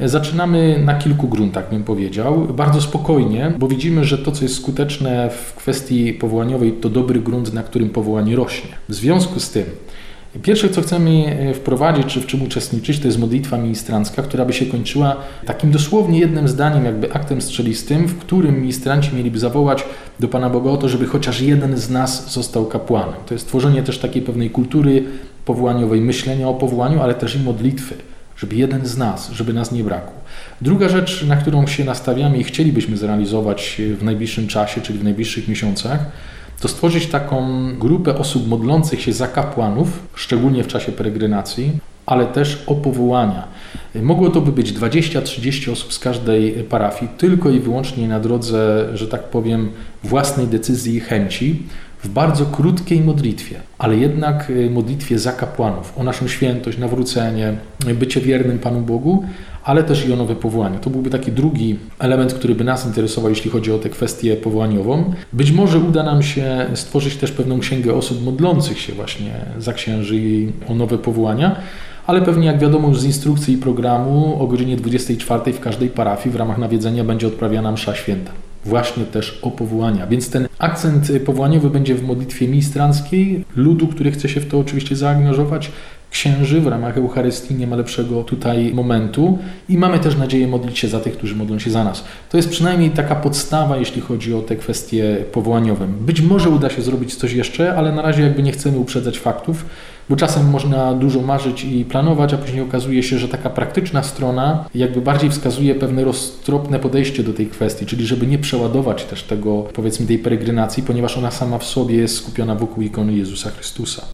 Zaczynamy na kilku gruntach, bym powiedział, bardzo spokojnie, bo widzimy, że to, co jest skuteczne w kwestii powołaniowej, to dobry grunt, na którym powołanie rośnie. W związku z tym, pierwsze, co chcemy wprowadzić, czy w czym uczestniczyć, to jest modlitwa ministrancka, która by się kończyła takim dosłownie jednym zdaniem, jakby aktem strzelistym, w którym ministranci mieliby zawołać do Pana Boga o to, żeby chociaż jeden z nas został kapłanem. To jest tworzenie też takiej pewnej kultury powołaniowej, myślenia o powołaniu, ale też i modlitwy, żeby jeden z nas, żeby nas nie brakło. Druga rzecz, na którą się nastawiamy i chcielibyśmy zrealizować w najbliższym czasie, czyli w najbliższych miesiącach, to stworzyć taką grupę osób modlących się za kapłanów, szczególnie w czasie peregrinacji, ale też o powołania. Mogło to by być 20-30 osób z każdej parafii, tylko i wyłącznie na drodze, że tak powiem, własnej decyzji i chęci, w bardzo krótkiej modlitwie, ale jednak modlitwie za kapłanów, o naszą świętość, nawrócenie, bycie wiernym Panu Bogu, ale też i o nowe powołanie. To byłby taki drugi element, który by nas interesował, jeśli chodzi o tę kwestię powołaniową. Być może uda nam się stworzyć też pewną księgę osób modlących się właśnie za księży i o nowe powołania, ale pewnie jak wiadomo już z instrukcji i programu o godzinie 24 w każdej parafii w ramach nawiedzenia będzie odprawiana msza święta. Właśnie też o powołania. Więc ten akcent powołaniowy będzie w modlitwie ministranckiej, ludu, który chce się w to oczywiście zaangażować, księży w ramach Eucharystii, nie ma lepszego tutaj momentu i mamy też nadzieję modlić się za tych, którzy modlą się za nas. To jest przynajmniej taka podstawa, jeśli chodzi o te kwestie powołaniowe. Być może uda się zrobić coś jeszcze, ale na razie jakby nie chcemy uprzedzać faktów, bo czasem można dużo marzyć i planować, a później okazuje się, że taka praktyczna strona jakby bardziej wskazuje pewne roztropne podejście do tej kwestii, czyli żeby nie przeładować też tego, powiedzmy, tej peregrinacji, ponieważ ona sama w sobie jest skupiona wokół ikony Jezusa Chrystusa.